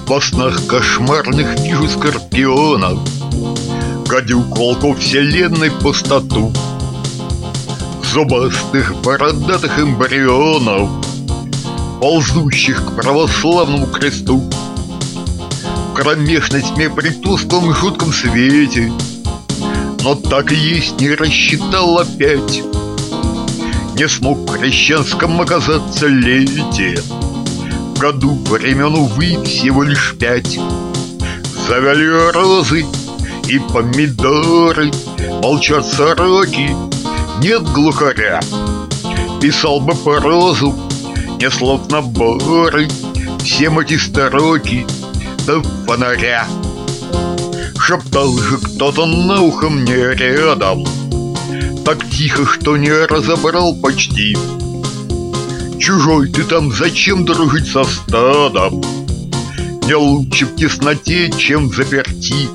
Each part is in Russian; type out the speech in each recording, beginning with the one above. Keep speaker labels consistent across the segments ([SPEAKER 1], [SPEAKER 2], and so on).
[SPEAKER 1] Во снах кошмарных вижу скорпионов, гадюк, волков вселенной пустоту, зубастых бородатых эмбрионов, ползущих к православному кресту. В кромешной тьме при тусклом и жутком свете, но так и есть, не рассчитал опять. Не смог в крещенском оказаться лете, в году времен, увы, всего лишь 5. Завяли розы и помидоры, молчат сороки, нет глухаря. Писал бы прозу, не слов наборы, всем эти строки до фонаря. Шептал же кто-то на ухо мне рядом, так тихо, что не разобрал почти. Чужой ты там, зачем дружить со стадом? Не лучше в тесноте, чем в заперти.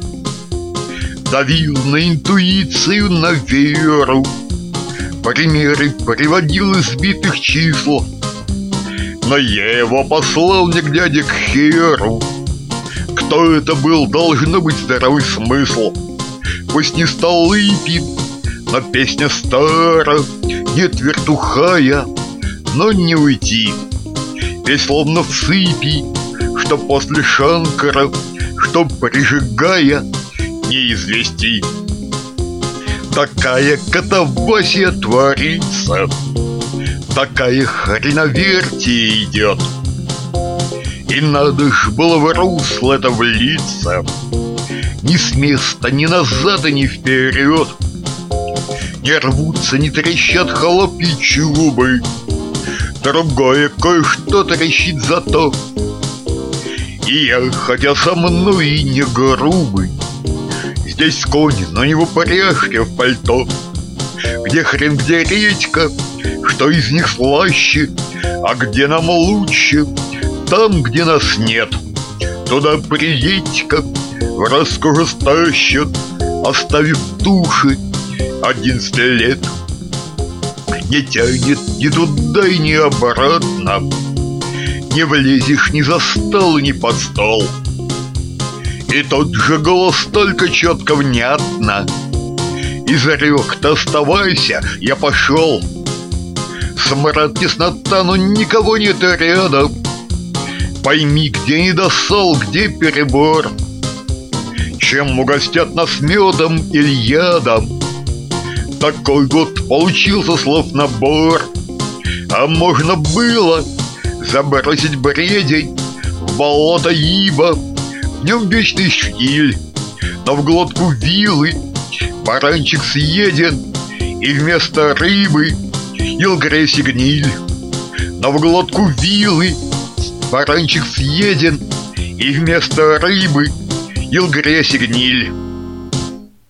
[SPEAKER 1] Давил на интуицию, на веру, примеры приводил из сбитых чисел, но я его послал не к дяде, к херу. Кто это был, должно быть здоровый смысл. Пусть не Столыпин, но песня стара, нет вертухая, но не уйти. Ведь словно в сыпи, что после Шанкара, что прижигая, не извести. Такая катавасия творится, такая хреновертие идет, и надо ж было в русло это влиться, ни с места, ни назад и ни вперед. Не рвутся, не трещат холопьи чубы, другое кое-что трещит зато. И я, хотя со мной и не грубый, здесь конь, но не в упряжке, в пальто. Где хрен, где редька, что из них слаще, а где нам лучше, там, где нас нет. Туда приедь-ка, в роскошь стащат, оставив души 11 лет. Не тянет ни туда и ни обратно, не влезешь ни за стол, ни под стол. И тот же голос только четко, внятно изрек: ты оставайся, я пошел. Смрад, теснота, но никого нет рядом. Пойми, где недосол, где перебор, чем угостят нас медом или ядом. Такой год получился слов набор. А можно было забросить бредень в болото, ибо в нем вечный штиль. Но в глотку вилы баранчик съеден, и вместо рыбы ел грязь и гниль. Но в глотку вилы баранчик съеден, и вместо рыбы ел грязь и гниль.